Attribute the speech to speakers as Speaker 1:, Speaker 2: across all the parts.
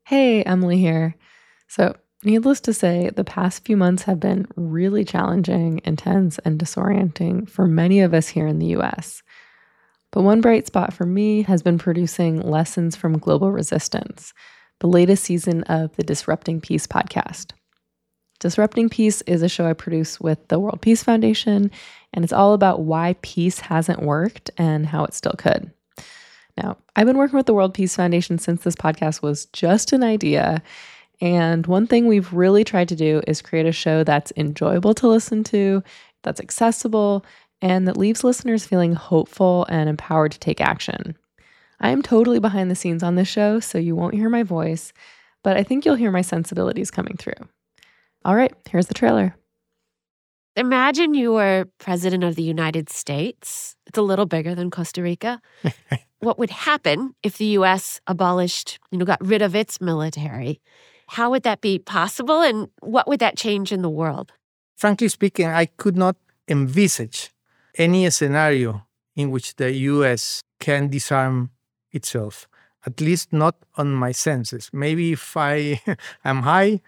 Speaker 1: Hey, Emily here. So, needless to say, the past few months have been really challenging, intense, and disorienting for many of us here in the US. But one bright spot for me has been producing Lessons from Global Resistance, the latest season of the Disrupting Peace podcast. Disrupting Peace is a show I produce with the World Peace Foundation, and it's all about why peace hasn't worked and how it still could. Now, I've been working with the World Peace Foundation since this podcast was just an idea. And one thing we've really tried to do is create a show that's enjoyable to listen to, that's accessible, and that leaves listeners feeling hopeful and empowered to take action. I am totally behind the scenes on this show, so you won't hear my voice, but I think you'll hear my sensibilities coming through. All right, here's the trailer.
Speaker 2: Imagine you were president of the United States. It's a little bigger than Costa Rica. What would happen if the U.S. abolished, got rid of its military? How would that be possible, and what would that change in the world?
Speaker 3: Frankly speaking, I could not envisage any scenario in which the U.S. can disarm itself, at least not on my senses. Maybe if I am high,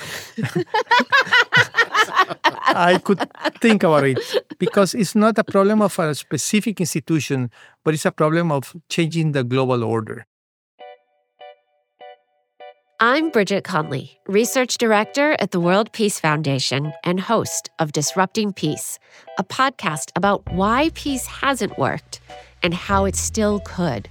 Speaker 3: I could think about it, because it's not a problem of a specific institution, but it's a problem of changing the global order.
Speaker 2: I'm Bridget Conley, Research Director at the World Peace Foundation and host of Disrupting Peace, a podcast about why peace hasn't worked and how it still could.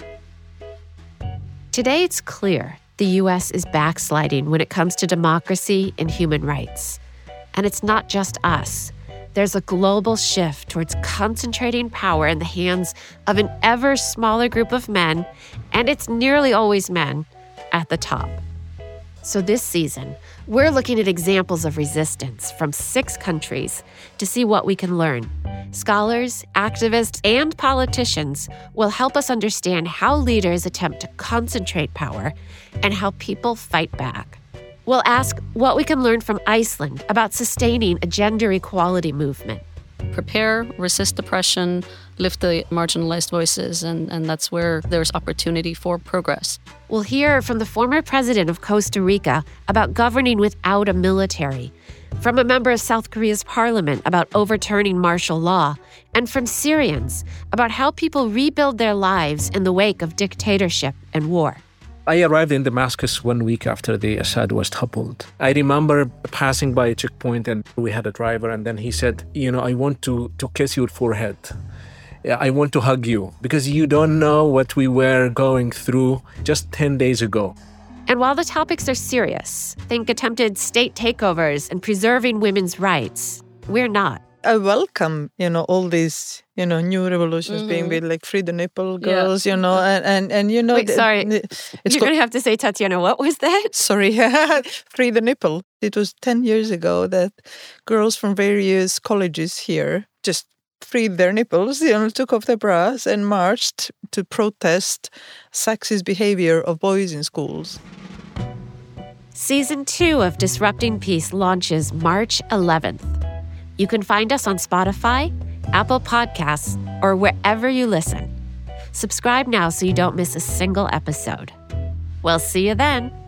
Speaker 2: Today, it's clear the U.S. is backsliding when it comes to democracy and human rights. And it's not just us. There's a global shift towards concentrating power in the hands of an ever smaller group of men, and it's nearly always men, at the top. So this season, we're looking at examples of resistance from 6 countries to see what we can learn. Scholars, activists, and politicians will help us understand how leaders attempt to concentrate power and how people fight back. We'll ask what we can learn from Iceland about sustaining a gender equality movement.
Speaker 4: Prepare, resist oppression, lift the marginalized voices, and that's where there's opportunity for progress.
Speaker 2: We'll hear from the former president of Costa Rica about governing without a military, from a member of South Korea's parliament about overturning martial law, and from Syrians about how people rebuild their lives in the wake of dictatorship and war.
Speaker 5: I arrived in Damascus 1 week after the Assad was toppled. I remember passing by a checkpoint and we had a driver, and then he said, I want to kiss your forehead. I want to hug you, because you don't know what we were going through just 10 days ago.
Speaker 2: And while the topics are serious, think attempted state takeovers and preserving women's rights, we're not.
Speaker 6: I welcome, all these, new revolutions being with like free the nipple girls, and
Speaker 2: Wait, sorry. You're going to have to say, Tatiana, what was that?
Speaker 6: Sorry, free the nipple. It was 10 years ago that girls from various colleges here just freed their nipples, took off their bras and marched to protest sexist behavior of boys in schools.
Speaker 2: Season 2 of Disrupting Peace launches March 11th. You can find us on Spotify, Apple Podcasts, or wherever you listen. Subscribe now so you don't miss a single episode. We'll see you then.